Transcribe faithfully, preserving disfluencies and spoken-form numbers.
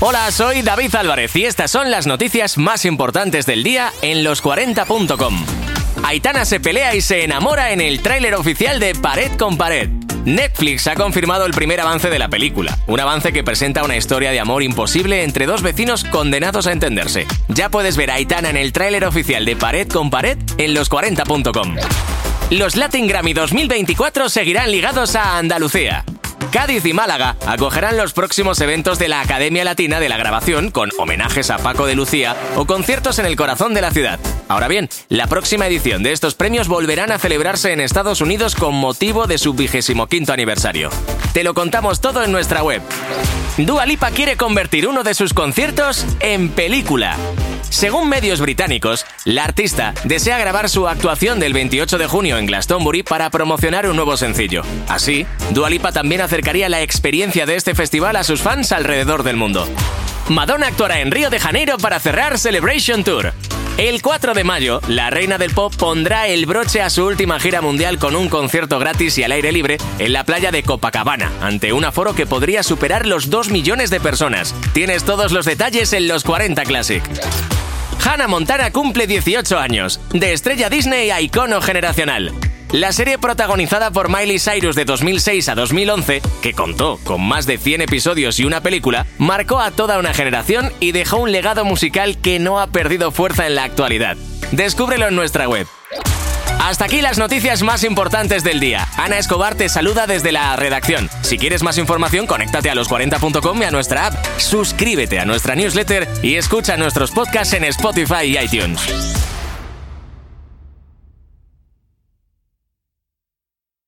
Hola, soy David Álvarez y estas son las noticias más importantes del día en los cuarenta punto com. Aitana se pelea y se enamora en el tráiler oficial de Pared con Pared. Netflix ha confirmado el primer avance de la película, un avance que presenta una historia de amor imposible entre dos vecinos condenados a entenderse. Ya puedes ver a Aitana en el tráiler oficial de Pared con Pared en los cuarenta punto com. Los Latin Grammy dos mil veinticuatro seguirán ligados a Andalucía. Cádiz y Málaga acogerán los próximos eventos de la Academia Latina de la Grabación con homenajes a Paco de Lucía o conciertos en el corazón de la ciudad. Ahora bien, la próxima edición de estos premios volverán a celebrarse en Estados Unidos con motivo de su vigésimo quinto aniversario. Te lo contamos todo en nuestra web. Dua Lipa quiere convertir uno de sus conciertos en película. Según medios británicos, la artista desea grabar su actuación del veintiocho de junio en Glastonbury para promocionar un nuevo sencillo. Así, Dua Lipa también acercaría la experiencia de este festival a sus fans alrededor del mundo. Madonna actuará en Río de Janeiro para cerrar Celebration Tour. El cuatro de mayo, la reina del pop pondrá el broche a su última gira mundial con un concierto gratis y al aire libre en la playa de Copacabana, ante un aforo que podría superar los dos millones de personas. Tienes todos los detalles en los cuarenta Classic. Hannah Montana cumple dieciocho años, de estrella Disney a icono generacional. La serie protagonizada por Miley Cyrus de dos mil seis a dos mil once, que contó con más de cien episodios y una película, marcó a toda una generación y dejó un legado musical que no ha perdido fuerza en la actualidad. Descúbrelo en nuestra web. Hasta aquí las noticias más importantes del día. Ana Escobar te saluda desde la redacción. Si quieres más información, conéctate a los cuarenta punto com y a nuestra app. Suscríbete a nuestra newsletter y escucha nuestros podcasts en Spotify y iTunes.